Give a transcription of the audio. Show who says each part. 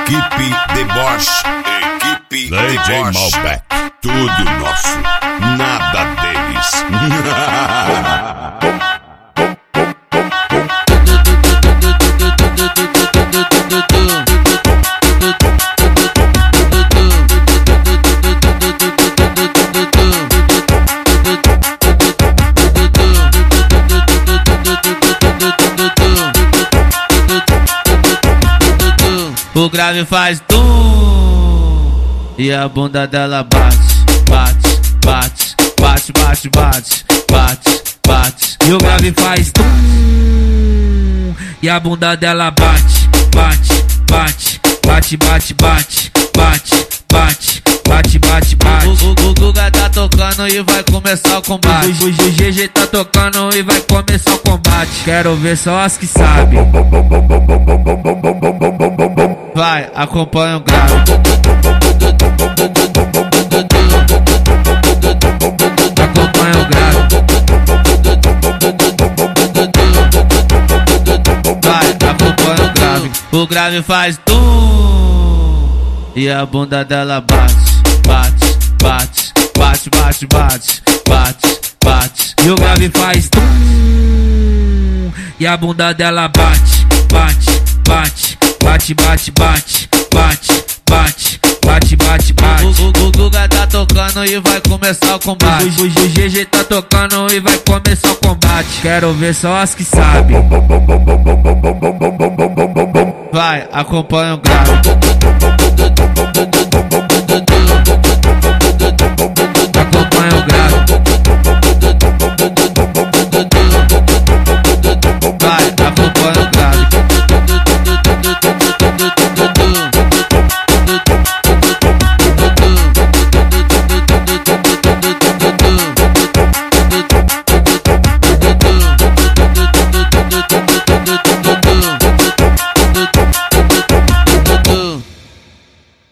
Speaker 1: Equipe Deboche, equipe
Speaker 2: DJ
Speaker 1: Deboche.
Speaker 2: Malbec.
Speaker 1: Tudo nosso, nada deles.
Speaker 3: O grave faz tum e a bunda dela bate, bate, bate, bate, bate, bate, bate, bate. E o grave faz tum e a bunda dela bate, bate, bate, bate, bate, bate, bate, bate, bate, bate, bate. O Guga tá tocando e vai começar o combate. O GG tá tocando e vai começar o combate. Quero ver só as que sabem. Vai, acompanha o grave. Acompanha o grave. Vai, acompanha o grave. O grave faz tum e a bunda dela bate, bate, bate, bate, bate, bate, bate, bate. E o grave faz tum e a bunda dela bate, bate, bate, bate, bate, bate, bate, bate, bate, bate, bate. O Guga tá tocando e vai começar o combate. O GG tá tocando e vai começar o combate. Quero ver só as que sabem. Vai, acompanha o grave.